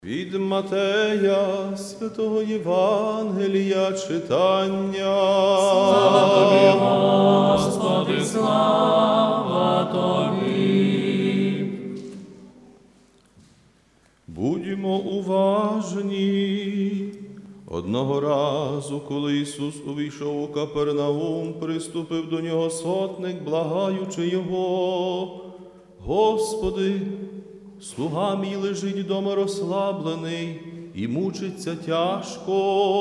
Від Матея, святого Євангелія читання. Слава Тобі, Господи, слава Тобі. Будьмо уважні. Одного разу, коли Ісус увійшов у Капернаум, приступив до нього сотник, благаючи його: Господи, слуга мій лежить дома розслаблений і мучиться тяжко.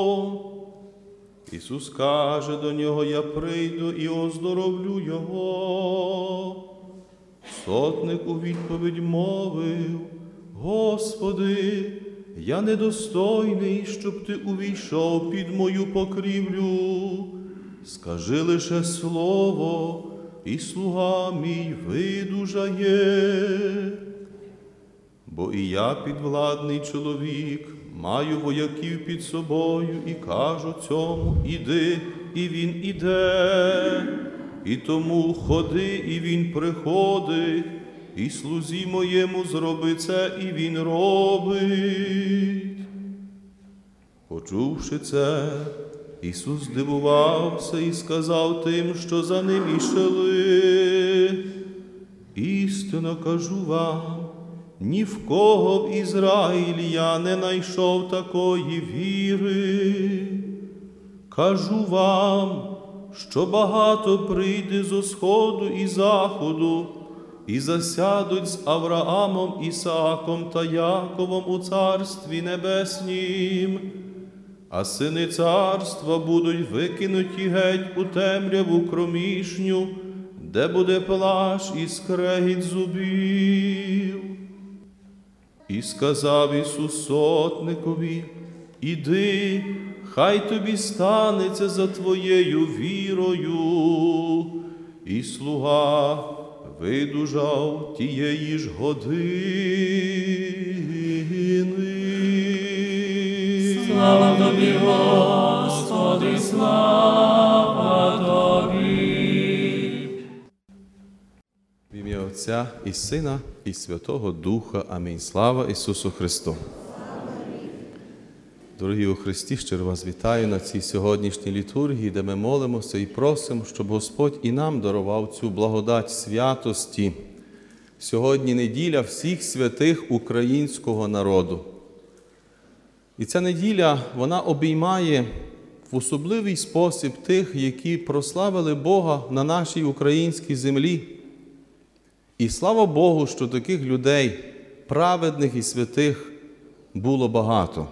Ісус каже до нього: я прийду і оздоровлю його. Сотник у відповідь мовив: Господи, я недостойний, щоб Ти увійшов під мою покрівлю. Скажи лише слово, і слуга мій видужає. Бо і я підвладний чоловік, маю вояків під собою, і кажу цьому: іди, і він іде. І тому ходи, і він приходить, і слузі моєму зроби це, і він робить. Почувши це, Ісус здивувався і сказав тим, що за ним ішли: істинно кажу вам, ні в кого в Ізраїлі я не знайшов такої віри. Кажу вам, що багато прийде зо сходу і заходу, і засядуть з Авраамом, Ісааком та Яковом у Царстві Небеснім, а сини царства будуть викинуті геть у темряву кромішню, де буде плач і скрегіт зубів. І сказав Ісус сотникові: іди, хай тобі станеться за твоєю вірою. І слуга видужав тієї ж години. Слава Тобі, Господи, слава Тобі. В ім'я Отця і Сина, і Святого Духа. Амінь. Слава Ісусу Христу! Дорогі у Христі, щиро вас вітаю на цій сьогоднішній літургії, де ми молимося і просимо, щоб Господь і нам дарував цю благодать святості. Сьогодні неділя всіх святих українського народу. І ця неділя, вона обіймає в особливий спосіб тих, які прославили Бога на нашій українській землі. І слава Богу, що таких людей, праведних і святих, було багато.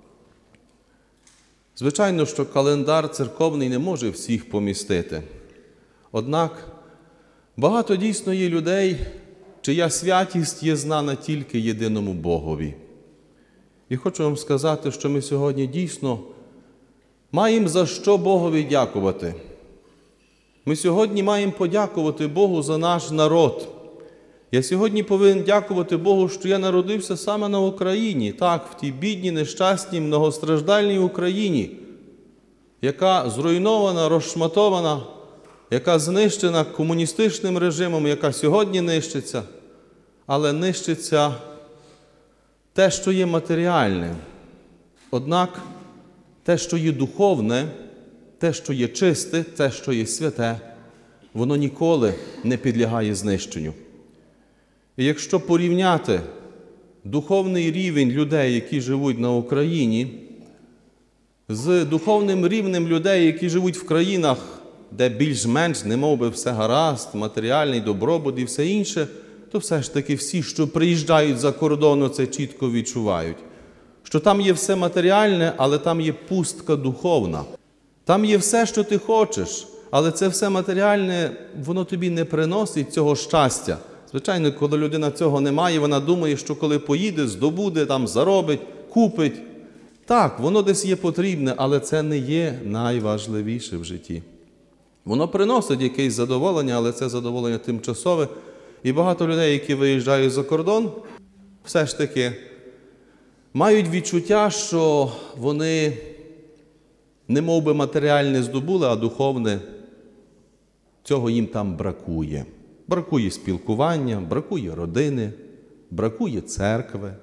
Звичайно, що календар церковний не може всіх помістити. Однак багато дійсно є людей, чия святість є знана тільки єдиному Богові. І хочу вам сказати, що ми сьогодні дійсно маємо за що Богові дякувати. Ми сьогодні маємо подякувати Богу за наш народ. Я сьогодні повинен дякувати Богу, що я народився саме на Україні, так, в тій бідній, нещасній, многостраждальній Україні, яка зруйнована, розшматована, яка знищена комуністичним режимом, яка сьогодні нищиться, але нищиться те, що є матеріальне. Однак те, що є духовне, те, що є чисте, те, що є святе, воно ніколи не підлягає знищенню. І якщо порівняти духовний рівень людей, які живуть на Україні, з духовним рівнем людей, які живуть в країнах, де більш-менш немов би все гаразд, матеріальний добробут і все інше, то все ж таки всі, що приїжджають за кордону, це чітко відчувають. Що там є все матеріальне, але там є пустка духовна. Там є все, що ти хочеш, але це все матеріальне, воно тобі не приносить цього щастя. Звичайно, коли людина цього не має, вона думає, що коли поїде, здобуде, там заробить, купить. Так, воно десь є потрібне, але це не є найважливіше в житті. Воно приносить якесь задоволення, але це задоволення тимчасове. І багато людей, які виїжджають за кордон, все ж таки мають відчуття, що вони не мов би матеріальне здобули, а духовне, цього їм там бракує. Бракує спілкування, бракує родини, бракує церкви,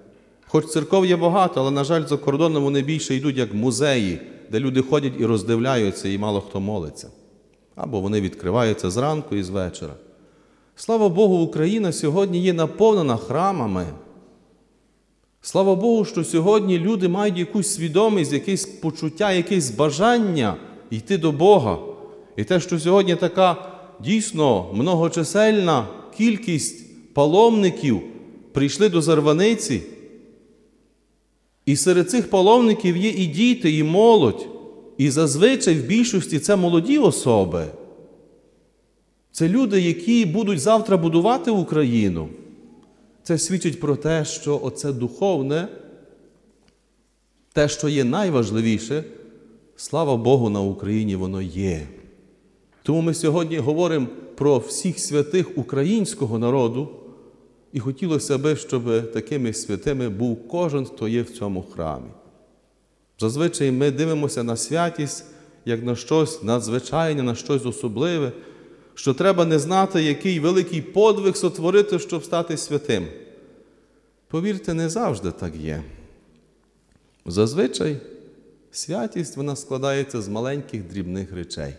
Хоч церков є багато, але, на жаль, за кордоном вони більше йдуть як музеї, де люди ходять і роздивляються, і мало хто молиться. Або вони відкриваються зранку і з вечора. Слава Богу, Україна сьогодні є наповнена храмами. Слава Богу, що сьогодні люди мають якусь свідомість, якесь почуття, якесь бажання йти до Бога. І те, що сьогодні така дійсно многочисельна кількість паломників прийшли до Зарваниці, і серед цих паломників є і діти, і молодь, і зазвичай в більшості це молоді особи. Це люди, які будуть завтра будувати Україну. Це свідчить про те, що оце духовне, те, що є найважливіше, слава Богу, на Україні воно є. Тому ми сьогодні говоримо про всіх святих українського народу, і хотілося б, щоб такими святими був кожен, хто є в цьому храмі. Зазвичай ми дивимося на святість, як на щось надзвичайне, на щось особливе, що треба не знати, який великий подвиг сотворити, щоб стати святим. Повірте, не завжди так є. Зазвичай святість, вона складається з маленьких дрібних речей.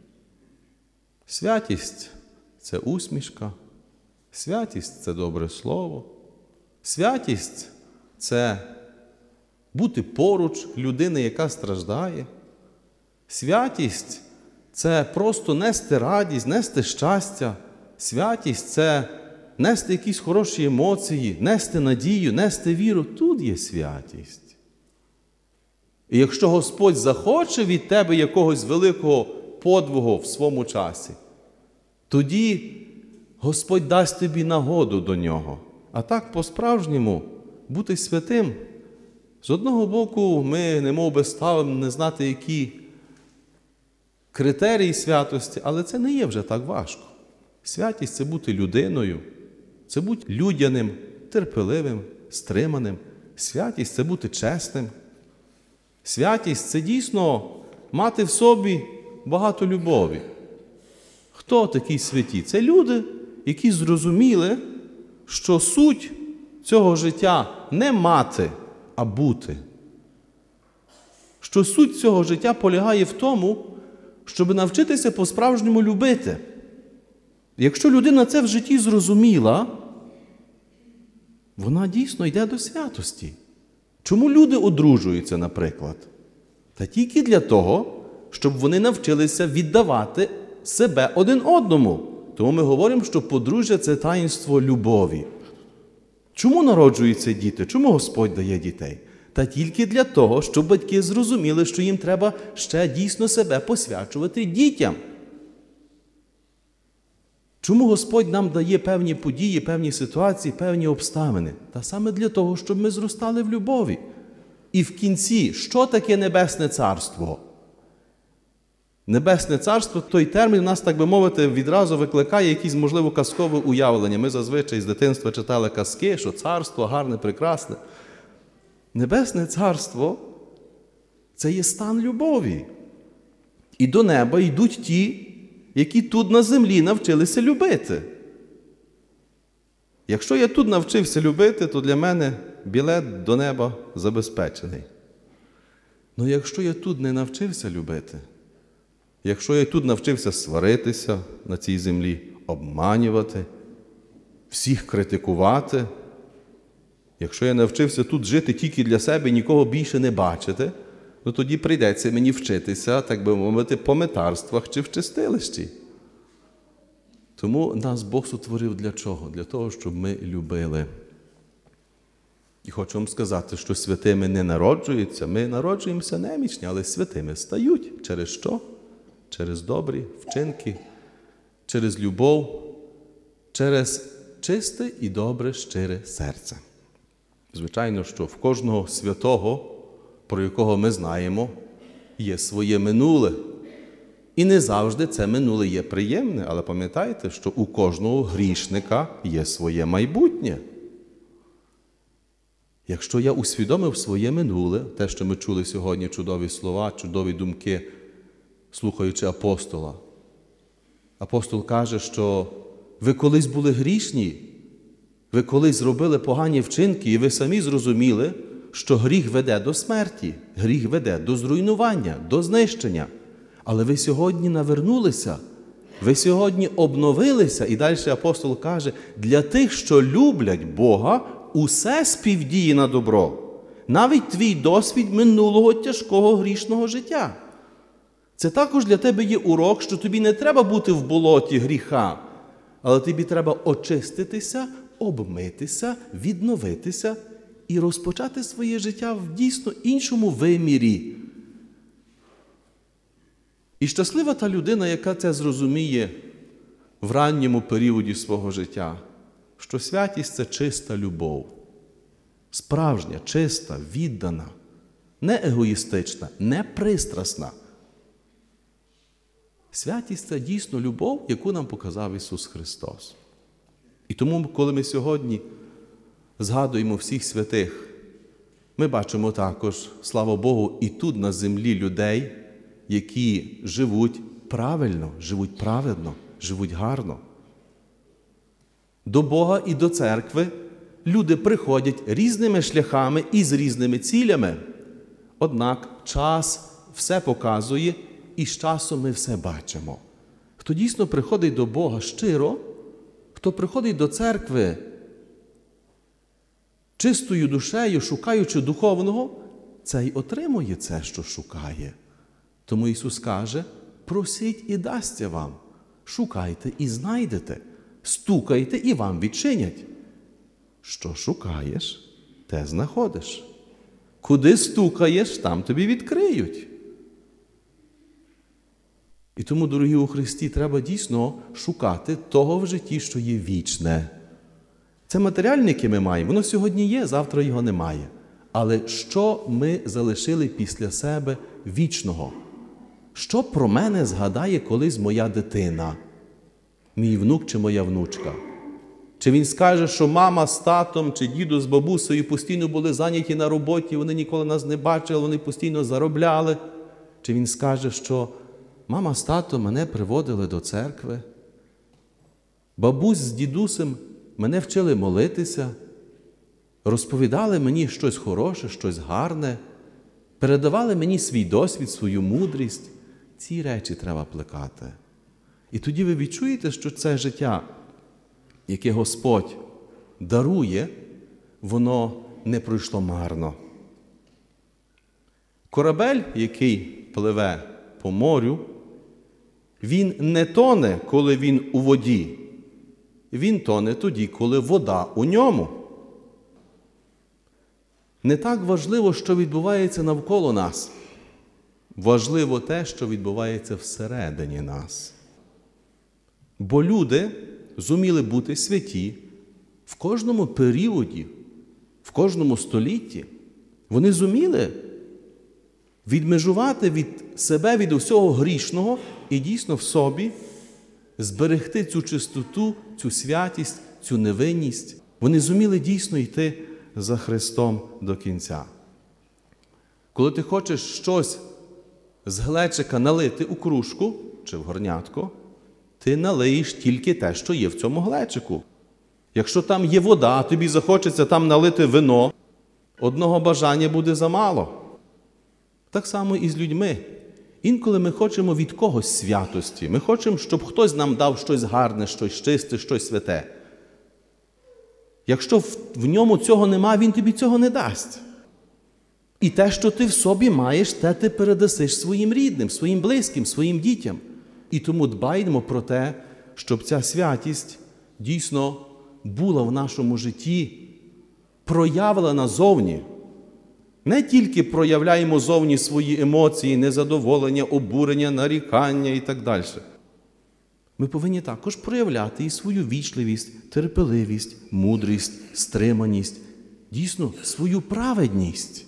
Святість – це усмішка, святість – це добре слово, святість – це бути поруч людини, яка страждає. Святість – це просто нести радість, нести щастя. Святість – це нести якісь хороші емоції, нести надію, нести віру. Тут є святість. І якщо Господь захоче від тебе якогось великого подвигу в своєму часі, тоді Господь дасть тобі нагоду до нього. А так, по-справжньому, бути святим. З одного боку, ми немов би ставимо не знати, які критерії святості, але це не є вже так важко. Святість – це бути людиною, це бути людяним, терпеливим, стриманим. Святість – це бути чесним. Святість – це дійсно мати в собі багато любові. Хто такі святі? Це люди, які зрозуміли, що суть цього життя не мати, а бути. Що суть цього життя полягає в тому, щоб навчитися по-справжньому любити. Якщо людина це в житті зрозуміла, вона дійсно йде до святості. Чому люди одружуються, наприклад? Та тільки для того, щоб вони навчилися віддавати себе один одному. Тому ми говоримо, що подружжя – це таїнство любові. Чому народжуються діти? Чому Господь дає дітей? Та тільки для того, щоб батьки зрозуміли, що їм треба ще дійсно себе посвячувати дітям. Чому Господь нам дає певні події, певні ситуації, певні обставини? Та саме для того, щоб ми зростали в любові. І в кінці, що таке Небесне Царство? Небесне Царство, той термін у нас, так би мовити, відразу викликає якісь, можливо, казкове уявлення. Ми зазвичай з дитинства читали казки, що царство гарне, прекрасне. Небесне Царство – це є стан любові. І до неба йдуть ті, які тут на землі навчилися любити. Якщо я тут навчився любити, то для мене білет до неба забезпечений. Але якщо я тут не навчився любити, якщо я тут навчився сваритися на цій землі, обманювати, всіх критикувати, якщо я навчився тут жити тільки для себе і нікого більше не бачити, то тоді прийдеться мені вчитися, так би мовити, по метарствах чи в чистилищі. Тому нас Бог сотворив для чого? Для того, щоб ми любили. І хочу вам сказати, що святими не народжуються, ми народжуємося немічні, але святими стають. Через що? Через добрі вчинки, через любов, через чисте і добре, щире серце. Звичайно, що в кожного святого, про якого ми знаємо, є своє минуле. І не завжди це минуле є приємне, але пам'ятайте, що у кожного грішника є своє майбутнє. Якщо я усвідомив своє минуле, те, що ми чули сьогодні, чудові слова, чудові думки, слухаючи Ви колись зробили погані вчинки, і ви самі зрозуміли, що гріх веде до смерті, гріх веде до зруйнування, до знищення. Але ви сьогодні навернулися, ви сьогодні обновилися, і далі апостол каже, для тих, що люблять Бога, усе співдіє на добро. Навіть твій досвід минулого тяжкого грішного життя. Це також для тебе є урок, що тобі не треба бути в болоті гріха, але тобі треба очиститися, обмитися, відновитися і розпочати своє життя в дійсно іншому вимірі. І щаслива та людина, яка це зрозуміє в ранньому періоді свого життя, що святість – це чиста любов. Справжня, чиста, віддана, не егоїстична, не пристрасна. Святість – це дійсно любов, яку нам показав Ісус Христос. І тому, коли ми сьогодні згадуємо всіх святих, ми бачимо також, слава Богу, і тут на землі людей, які живуть правильно, живуть праведно, живуть гарно. До Бога і до церкви люди приходять різними шляхами і з різними цілями. Однак час все показує, і з часом ми все бачимо. Хто дійсно приходить до Бога щиро, хто приходить до церкви чистою душею, шукаючи духовного, цей отримує це, що шукає. Тому Ісус каже, просіть і дасться вам, шукайте і знайдете, стукайте і вам відчинять. Що шукаєш, те знаходиш. Куди стукаєш, там тобі відкриють. І тому, дорогі у Христі, треба дійсно шукати того в житті, що є вічне. Це матеріальне, яке ми маємо, воно сьогодні є, завтра його немає. Але що ми залишили після себе вічного? Що про мене згадає колись моя дитина? Мій внук чи моя внучка? Чи він скаже, що мама з татом, чи діду з бабусею постійно були зайняті на роботі, вони ніколи нас не бачили, вони постійно заробляли? Чи він скаже, що мама з татом мене приводили до церкви, бабусь з дідусем мене вчили молитися, розповідали мені щось хороше, щось гарне, передавали мені свій досвід, свою мудрість. Ці речі треба плекати. І тоді ви відчуєте, що це життя, яке Господь дарує, воно не пройшло марно. Корабель, який пливе по морю, він не тоне, коли він у воді. Він тоне тоді, коли вода у ньому. Не так важливо, що відбувається навколо нас. Важливо те, що відбувається всередині нас. Бо люди зуміли бути святі в кожному періоді, в кожному столітті. Вони зуміли відмежувати від себе, від усього грішного і дійсно в собі зберегти цю чистоту, цю святість, цю невинність. Вони зуміли дійсно йти за Христом до кінця. Коли ти хочеш щось з глечика налити у кружку чи в горнятко, ти налиєш тільки те, що є в цьому глечику. Якщо там є вода, а тобі захочеться там налити вино, одного бажання буде замало. Так само і з людьми. Інколи ми хочемо від когось святості. Ми хочемо, щоб хтось нам дав щось гарне, щось чисте, щось святе. Якщо в ньому цього нема, він тобі цього не дасть. І те, що ти в собі маєш, те ти передасиш своїм рідним, своїм близьким, своїм дітям. І тому дбаємо про те, щоб ця святість дійсно була в нашому житті, проявлена зовні. Не тільки проявляємо зовні свої емоції, незадоволення, обурення, нарікання і так далі. Ми повинні також проявляти і свою вічливість, терпеливість, мудрість, стриманість, дійсно свою праведність.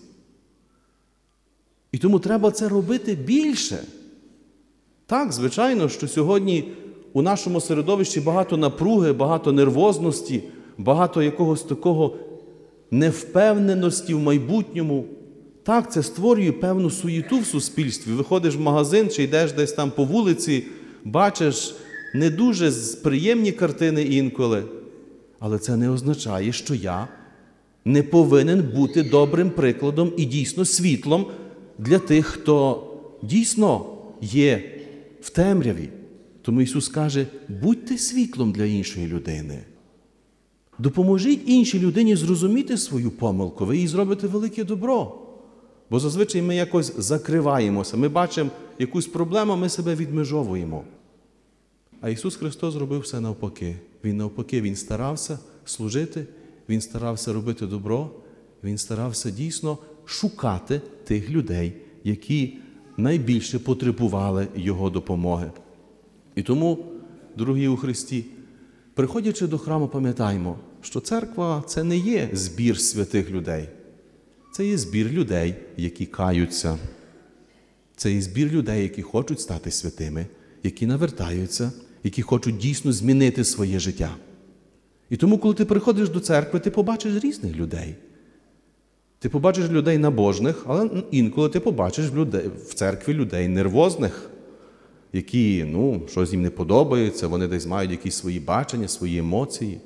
І тому треба це робити більше. Так, звичайно, що сьогодні у нашому середовищі багато напруги, багато нервозності, багато якогось такого невпевненості в майбутньому. Так, це створює певну суєту в суспільстві. Виходиш в магазин чи йдеш десь там по вулиці, бачиш не дуже приємні картини інколи. Але це не означає, що я не повинен бути добрим прикладом і дійсно світлом для тих, хто дійсно є в темряві. Тому Ісус каже, будьте світлом для іншої людини. Допоможіть іншій людині зрозуміти свою помилку, ви їй зробите велике добро. Бо зазвичай ми якось закриваємося, ми бачимо якусь проблему, ми себе відмежовуємо. А Ісус Христос зробив все навпаки. Він старався служити, Він старався робити добро, Він старався дійсно шукати тих людей, які найбільше потребували Його допомоги. І тому, дорогі у Христі, приходячи до храму, пам'ятаймо, що церква – це не є збір святих людей. Це є збір людей, які каються. Це є збір людей, які хочуть стати святими, які навертаються, які хочуть дійсно змінити своє життя. І тому, коли ти приходиш до церкви, ти побачиш різних людей. Ти побачиш людей набожних, але інколи ти побачиш в церкві людей нервозних, які, щось їм не подобається, вони десь мають якісь свої бачення, свої емоції.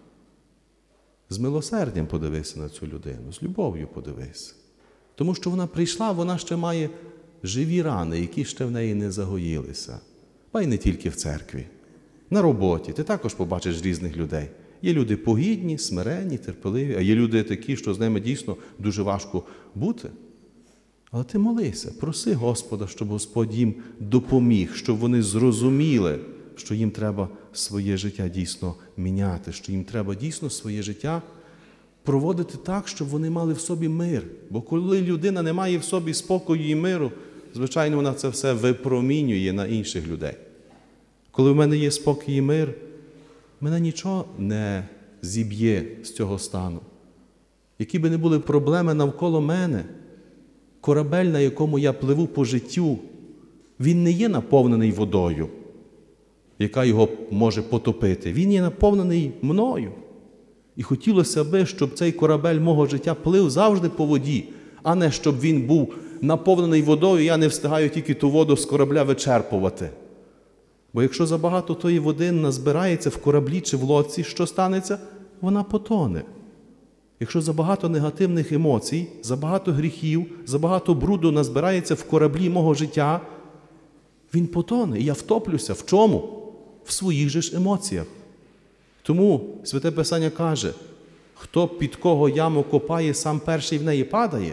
З милосердям подивися на цю людину, з любов'ю подивися. Тому що вона прийшла, вона ще має живі рани, які ще в неї не загоїлися. Та й не тільки в церкві. На роботі ти також побачиш різних людей. Є люди погідні, смиренні, терпеливі, а є люди такі, що з ними дійсно дуже важко бути. Але ти молися, проси Господа, щоб Господь їм допоміг, щоб вони зрозуміли, що їм треба своє життя дійсно міняти, що їм треба дійсно своє життя проводити так, щоб вони мали в собі мир. Бо коли людина не має в собі спокою і миру, звичайно, вона це все випромінює на інших людей. Коли в мене є спокій і мир, мене нічого не зіб'є з цього стану. Які би не були проблеми навколо мене, корабель, на якому я пливу по життю, він не є наповнений водою, яка його може потопити. Він є наповнений мною. І хотілося би, щоб цей корабель мого життя плив завжди по воді, а не щоб він був наповнений водою, я не встигаю тільки ту воду з корабля вичерпувати. Бо якщо забагато тої води назбирається в кораблі чи в лодці, що станеться? Вона потоне. Якщо забагато негативних емоцій, забагато гріхів, забагато бруду назбирається в кораблі мого життя, він потоне. І я втоплюся. В чому? В своїх же ж емоціях. Тому Святе Писання каже, хто під кого яму копає, сам перший в неї падає.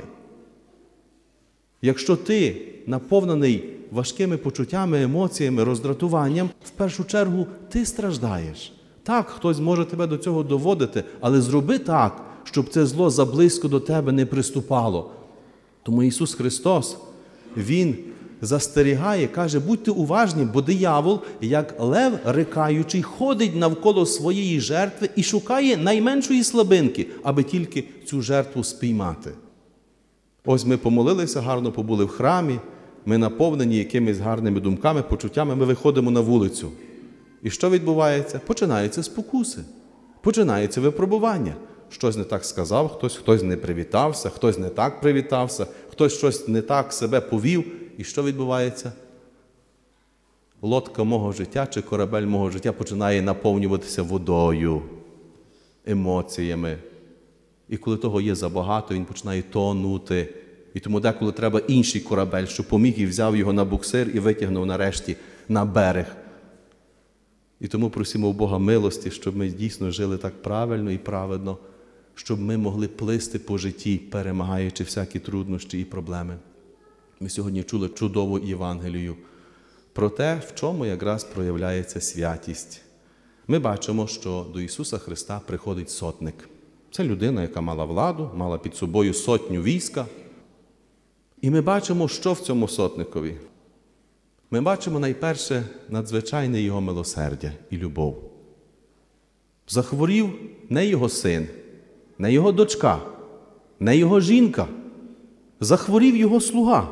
Якщо ти наповнений важкими почуттями, емоціями, роздратуванням, в першу чергу ти страждаєш. Так, хтось може тебе до цього доводити, але зроби так, щоб це зло заблизько до тебе не приступало. Тому Ісус Христос, Він застерігає, каже, будьте уважні, бо диявол, як лев рикаючий, ходить навколо своєї жертви і шукає найменшої слабинки, аби тільки цю жертву спіймати. Ось ми помолилися, гарно побули в храмі, ми наповнені якимись гарними думками, почуттями, ми виходимо на вулицю. І що відбувається? Починаються спокуси, починається випробування. Щось не так сказав, хтось не привітався, хтось не так привітався, хтось щось не так себе повів. І що відбувається? Лодка мого життя чи корабель мого життя починає наповнюватися водою, емоціями. І коли того є забагато, він починає тонути. І тому деколи треба інший корабель, що поміг і взяв його на буксир і витягнув нарешті на берег. І тому просимо у Бога милості, щоб ми дійсно жили так правильно і праведно, щоб ми могли плисти по житті, перемагаючи всякі труднощі і проблеми. Ми сьогодні чули чудову Євангелію про те, в чому якраз проявляється святість. Ми бачимо, що до Ісуса Христа приходить сотник. Це людина, яка мала владу, мала під собою сотню війська. І ми бачимо, що в цьому сотникові. Ми бачимо найперше надзвичайне його милосердя і любов. Захворів не його син, не його дочка, не його жінка. Захворів його слуга.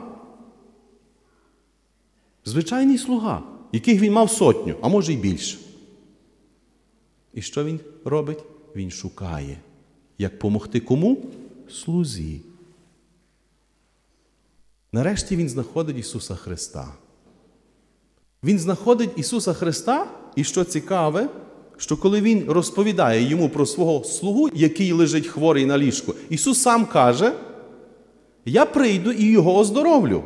Звичайний слуга, яких він мав сотню, а може й більше. І що він робить? Він шукає. Як помогти кому? Слузі. Нарешті він знаходить Ісуса Христа. Він знаходить Ісуса Христа, і що цікаве, що коли він розповідає йому про свого слугу, який лежить хворий на ліжку, Ісус сам каже: «Я прийду і його оздоровлю».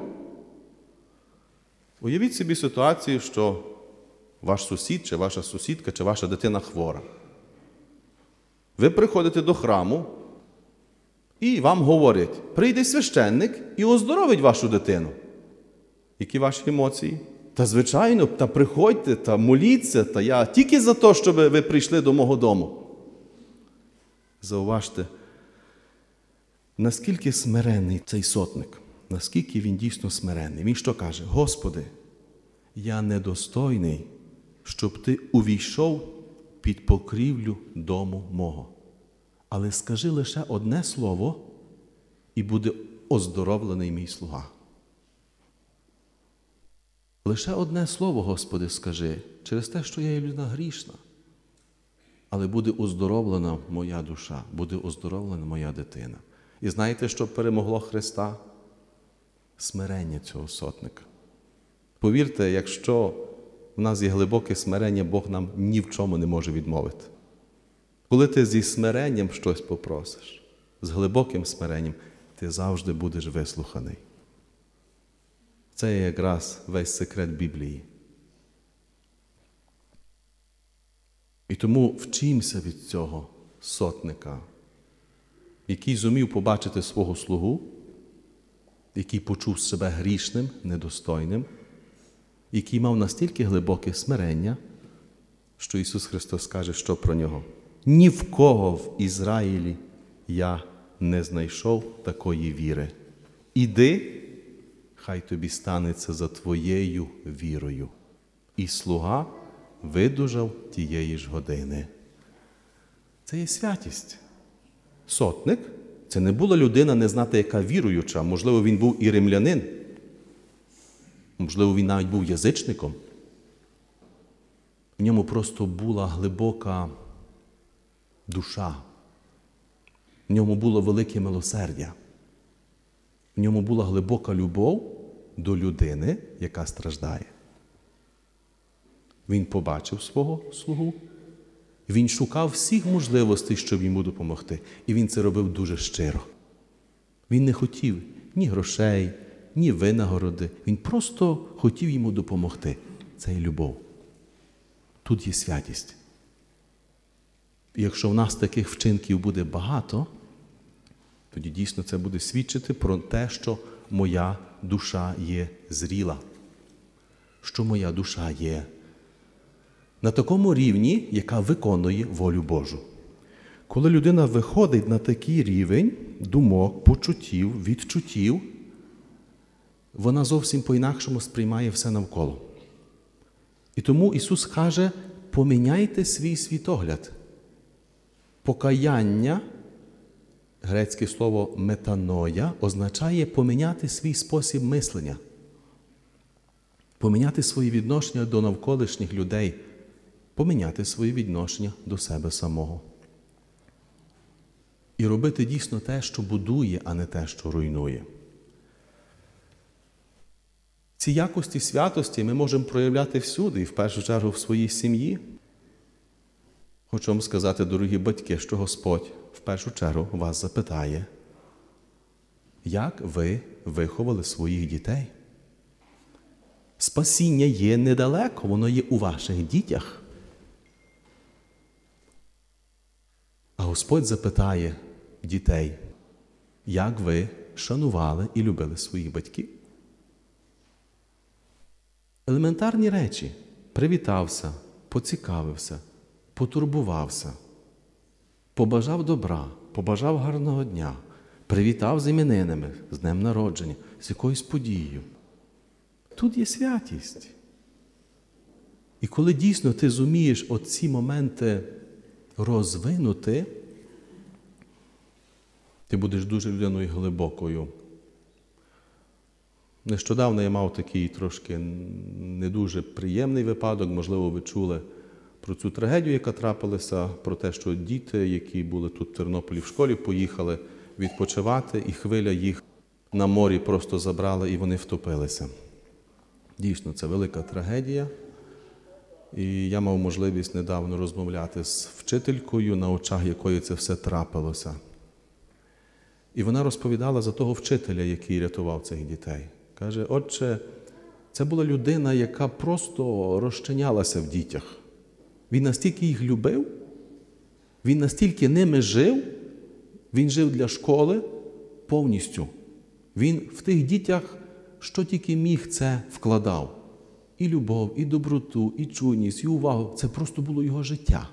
Уявіть собі ситуацію, що ваш сусід, чи ваша сусідка, чи ваша дитина хвора. Ви приходите до храму, і вам говорять: прийде священник і оздоровить вашу дитину. Які ваші емоції? Та звичайно, та приходьте, та моліться, та я тільки за те, щоб ви прийшли до мого дому. Зауважте, наскільки смиренний цей сотник, наскільки він дійсно смиренний. Він що каже? Господи, я недостойний, щоб ти увійшов під покрівлю дому мого. Але скажи лише одне слово, і буде оздоровлений мій слуга. Лише одне слово, Господи, скажи, через те, що я є людина грішна. Але буде оздоровлена моя душа, буде оздоровлена моя дитина. І знаєте, що перемогло Христа? Смирення цього сотника. Повірте, якщо в нас є глибоке смирення, Бог нам ні в чому не може відмовити. Коли ти зі смиренням щось попросиш, з глибоким смиренням, ти завжди будеш вислуханий. Це є якраз весь секрет Біблії. І тому вчимося від цього сотника, який зумів побачити свого слугу, який почув себе грішним, недостойним, який мав настільки глибоке смирення, що Ісус Христос каже, що про нього: «Ні в кого в Ізраїлі я не знайшов такої віри. Іди, хай тобі станеться за твоєю вірою». І слуга видужав тієї ж години. Це є святість. Сотник – це не була людина, не знати, яка віруюча. Можливо, він був і римлянин. Можливо, він навіть був язичником. В ньому просто була глибока душа. В ньому було велике милосердя. В ньому була глибока любов до людини, яка страждає. Він побачив свого слугу, він шукав всіх можливостей, щоб йому допомогти. І він це робив дуже щиро. Він не хотів ні грошей, ні винагороди. Він просто хотів йому допомогти. Це є любов. Тут є святість. І якщо в нас таких вчинків буде багато, тоді дійсно це буде свідчити про те, що моя душа є зріла. Що моя душа є на такому рівні, яка виконує волю Божу. Коли людина виходить на такий рівень думок, почуттів, відчуттів, вона зовсім по-інакшому сприймає все навколо. І тому Ісус каже: поміняйте свій світогляд. Покаяння, грецьке слово метаноя, означає поміняти свій спосіб мислення. Поміняти свої відношення до навколишніх людей, поміняти свої відношення до себе самого. І робити дійсно те, що будує, а не те, що руйнує. Ці якості святості ми можемо проявляти всюди, і в першу чергу в своїй сім'ї. Хочу вам сказати, дорогі батьки, що Господь в першу чергу вас запитає: як ви виховали своїх дітей? Спасіння є недалеко, воно є у ваших дітях. А Господь запитає дітей: як ви шанували і любили своїх батьків? Елементарні речі. Привітався, поцікавився, потурбувався, побажав добра, побажав гарного дня, привітав з іменинами, з днем народження, з якоюсь подією. Тут є святість. І коли дійсно ти зумієш оці моменти розвинути, ти будеш дуже людиною глибокою. Нещодавно я мав такий трошки не дуже приємний випадок, можливо, ви чули про цю трагедію, яка трапилася, про те, що діти, які були тут в Тернополі в школі, поїхали відпочивати, і хвиля їх на морі просто забрала, і вони втопилися. Дійсно, це велика трагедія. І я мав можливість недавно розмовляти з вчителькою, на очах якої це все трапилося. І вона розповідала за того вчителя, який рятував цих дітей. Каже, отче, це була людина, яка просто розчинялася в дітях. Він настільки їх любив, він настільки ними жив, він жив для школи повністю. Він в тих дітях, що тільки міг, це вкладав. І любов, і доброту, і чуйність, і увагу. Це просто було його життя.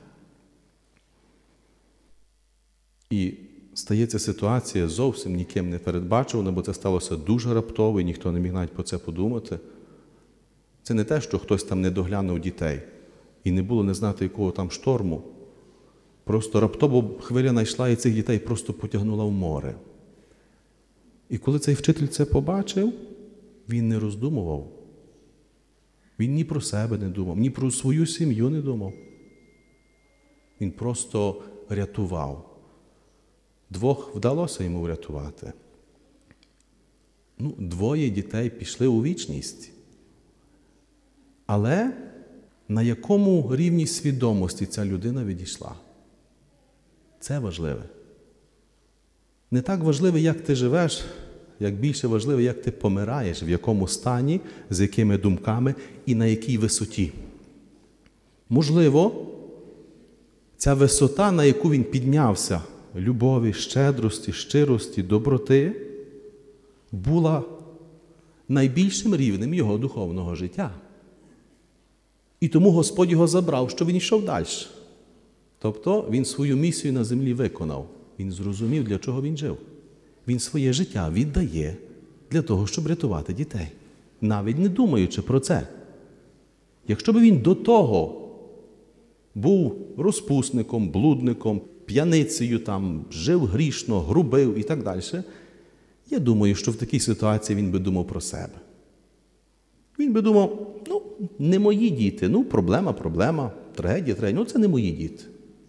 І стається ситуація зовсім ніким не передбачувана, бо це сталося дуже раптово, і ніхто не міг навіть про це подумати. Це не те, що хтось там не доглянув дітей, і не було не знати якого там шторму. Просто раптово хвиля найшла, і цих дітей просто потягнула в море. І коли цей вчитель це побачив, він не роздумував. Він ні про себе не думав, ні про свою сім'ю не думав. Він просто рятував. 2 вдалося йому врятувати. 2 дітей пішли у вічність. Але на якому рівні свідомості ця людина відійшла? Це важливе. Не так важливо, як ти живеш, як більше важливо, як ти помираєш, в якому стані, з якими думками і на якій висоті. Можливо, ця висота, на яку він піднявся, любові, щедрості, щирості, доброти, була найбільшим рівнем його духовного життя. І тому Господь його забрав, щоб він йшов далі. Тобто він свою місію на землі виконав. Він зрозумів, для чого він жив. Він своє життя віддає для того, щоб рятувати дітей. Навіть не думаючи про це. Якщо б він до того був розпусником, блудником, п'яницею, там, жив грішно, грубив і так далі, я думаю, що в такій ситуації він би думав про себе. Він би думав, не мої діти, проблема, трагедія, це не мої діти.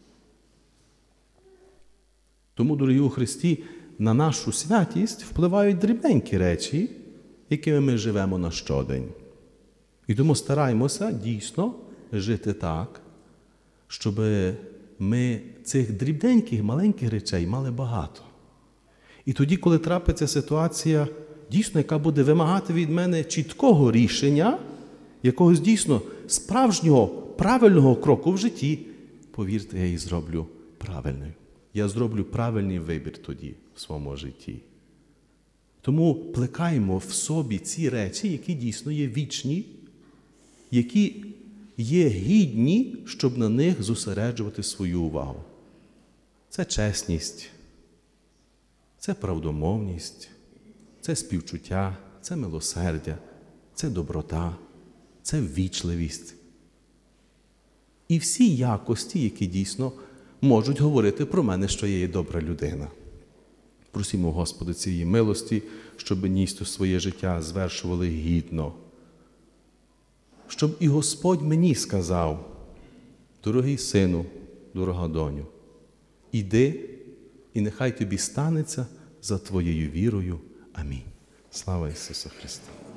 Тому, дорогі у Христі, на нашу святість впливають дрібненькі речі, якими ми живемо на щодень. І тому стараємося дійсно жити так, щоб ми цих дрібненьких, маленьких речей мали багато. І тоді, коли трапиться ситуація, дійсно, яка буде вимагати від мене чіткого рішення, якогось дійсно справжнього, правильного кроку в житті, повірте, я її зроблю правильною. Я зроблю правильний вибір тоді в своєму житті. Тому плекаємо в собі ці речі, які дійсно є вічні, які є гідні, щоб на них зосереджувати свою увагу. Це чесність, це правдомовність, це співчуття, це милосердя, це доброта, це ввічливість. І всі якості, які дійсно можуть говорити про мене, що я є добра людина. Просімо Господа цієї милості, щоб дійсно своє життя звершували гідно. Щоб і Господь мені сказав, дорогий сину, дорога доню, іди, і нехай тобі станеться за твоєю вірою. Амінь. Слава Ісусу Христу!